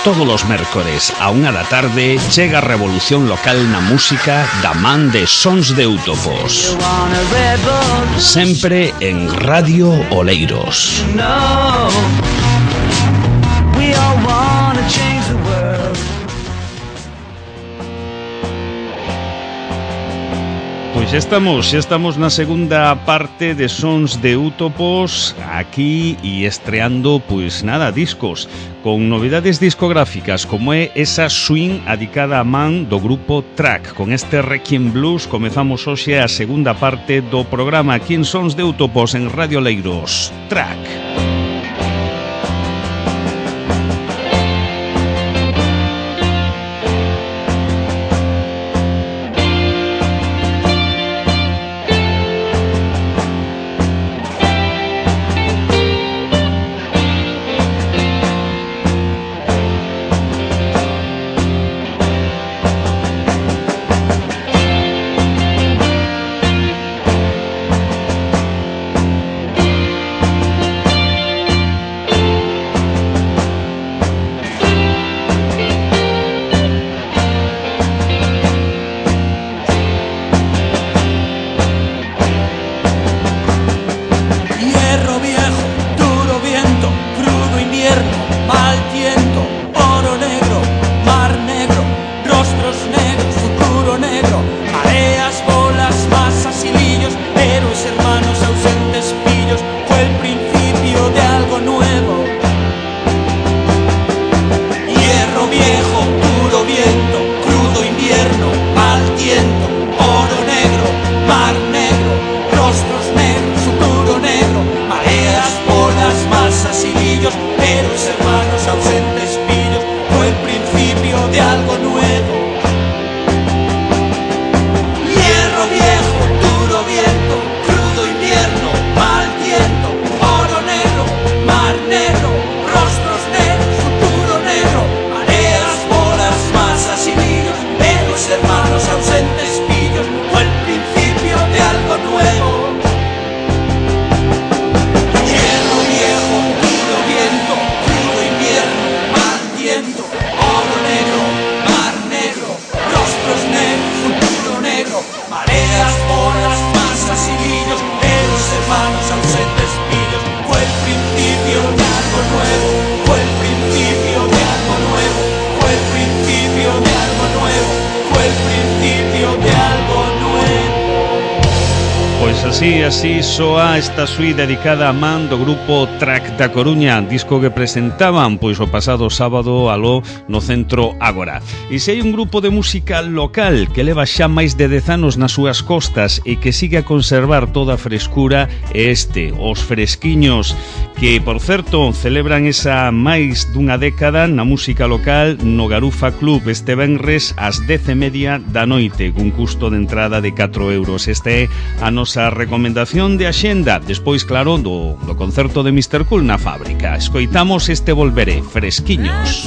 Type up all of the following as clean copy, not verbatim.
Todos os mércores a 1 da tarde chega a revolución local na música da man de Sons de Útopos. Sempre en Radio Oleiros. Pois xa estamos na segunda parte de Sons de Útopos, aquí e estreando, pois nada, discos con novidades discográficas, como é esa swing adicada a man do grupo Track. Con este Requiem Blues comezamos hoxe a segunda parte do programa aquí en Sons de Útopos en Radio Oleiros. Track. Así soa esta suite dedicada a man do grupo Track da Coruña, disco que presentaban pois o pasado sábado aló no Centro Ágora. E se hai un grupo de música local que leva xa máis de 10 anos nas súas costas e que sigue a conservar toda a frescura, é este, os Fresquiños, que, por certo, celebran esa máis dunha década na música local no Garufa Club este venres ás 10:30 da noite, cun custo de entrada de 4 euros. Esta é a nosa recomendación de axenda, despois, claro, do concerto de Mr. Cool na Fábrica. Escoitamos este Volveré, Fresquiños.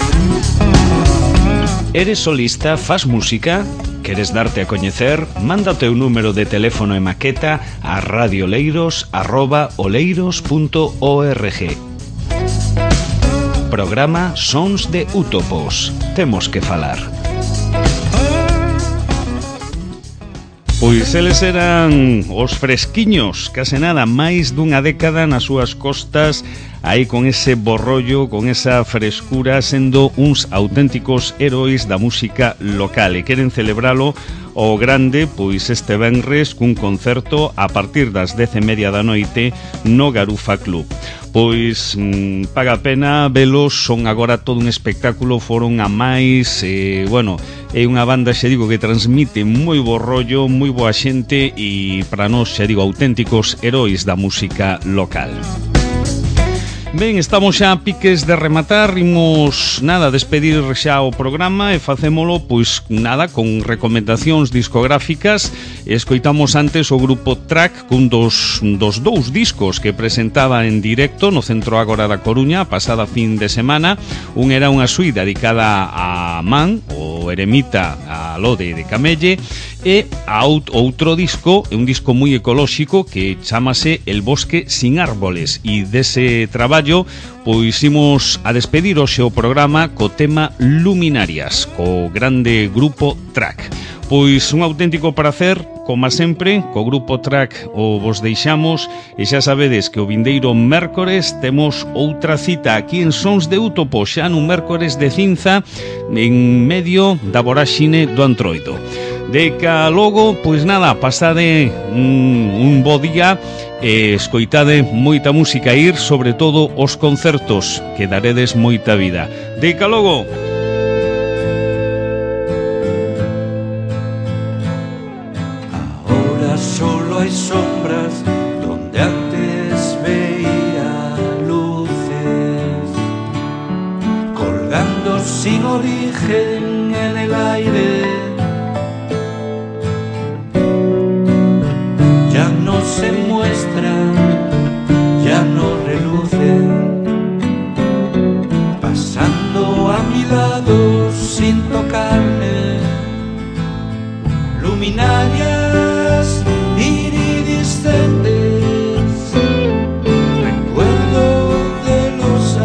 Eres solista, fas música? Queres darte a coñecer? Manda o teu número de teléfono e maqueta a radioleiros@oleiros.org. Programa Sons de Útopos. Temos que falar. Pois eles eran os Fresquiños, case nada, máis dunha década nas súas costas, aí con ese borrollo, con esa frescura, sendo uns auténticos heróis da música local, e queren celebralo o grande, pois este venres, cun concerto a partir das 10:30 da noite no Garufa Club. Pois paga a pena velos, son agora todo un espectáculo, foron a máis, bueno, é unha banda, xa digo, que transmite moi bo rollo, moi boa xente, e para nós, xa digo, auténticos heróis da música local. Ben, estamos xa a piques de rematar, imos, nada, despedir xa o programa e facémolo, pois, nada, con recomendacións discográficas. Escoitamos antes o grupo Track cun dos dous discos que presentaba en directo no Centro Ágora da Coruña a pasada fin de semana. Un era unha suite dedicada a Man, o eremita a Lode de Camelle, e a outro disco, un disco moi ecolóxico que chamase El Bosque sin Árboles, e dese traballo pois imos a despedir hoxe o programa co tema Luminarias, co grande grupo Track. Pois un auténtico prazer, como sempre, co grupo Track o vos deixamos, e xa sabedes que o vindeiro mércores temos outra cita aquí en Sons de Útopo, xa nun mércores de cinza, en medio da voraxine do Antroido. De ca logo, pois nada, pasade un bo día e escoitade moita música, ir sobre todo os concertos, que daredes moita vida. De ca logo. Ahora solo hay sombras donde antes veía luces, colgando sin origen en el aire. Se muestran, ya no relucen, pasando a mi lado sin tocarme, luminarias iridiscentes, recuerdo de los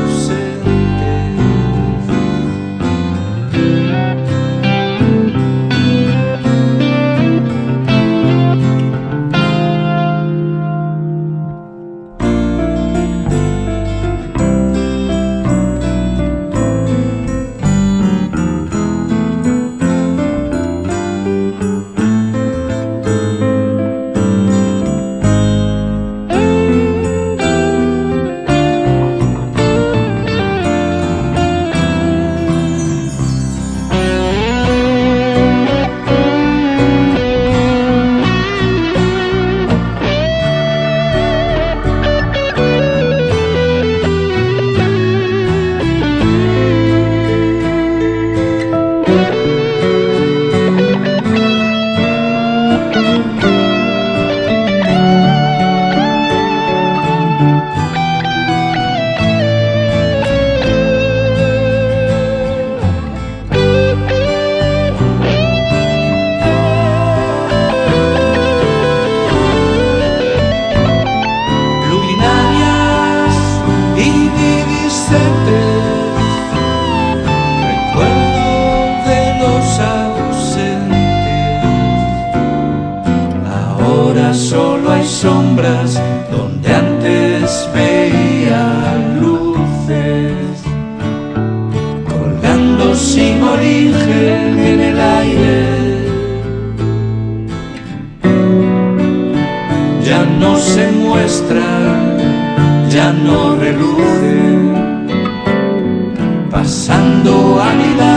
sombras donde antes veía luces, colgando sin origen en el aire. Ya no se muestran, ya no relucen, pasando a mi lado